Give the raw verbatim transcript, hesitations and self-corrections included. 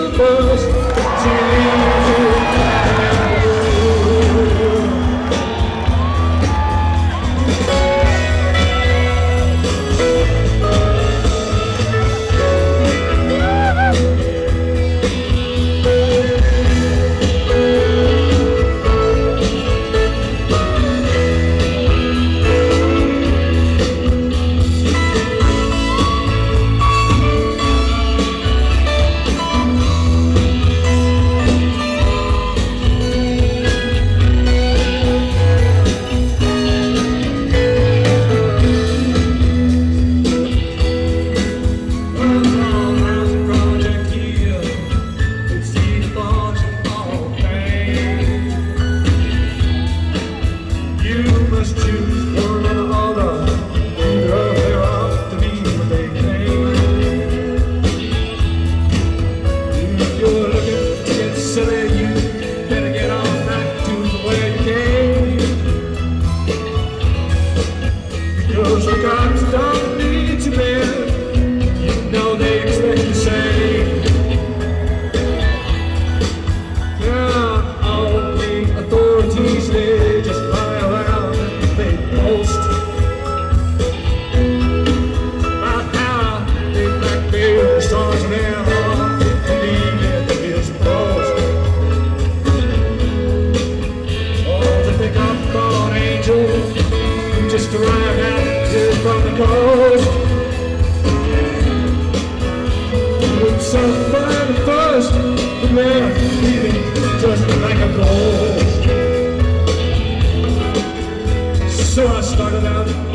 first to leave you. Those regards don't need to live. You know they expect the same. Yeah, all the authorities, they just lie around and they boast about how they blackmail the stars in their heart and believe it is boast. Oh, to pick up fallen angels who just arrived out from the coast. It's so fine at first, but they're feeling just like a ghost. So I started out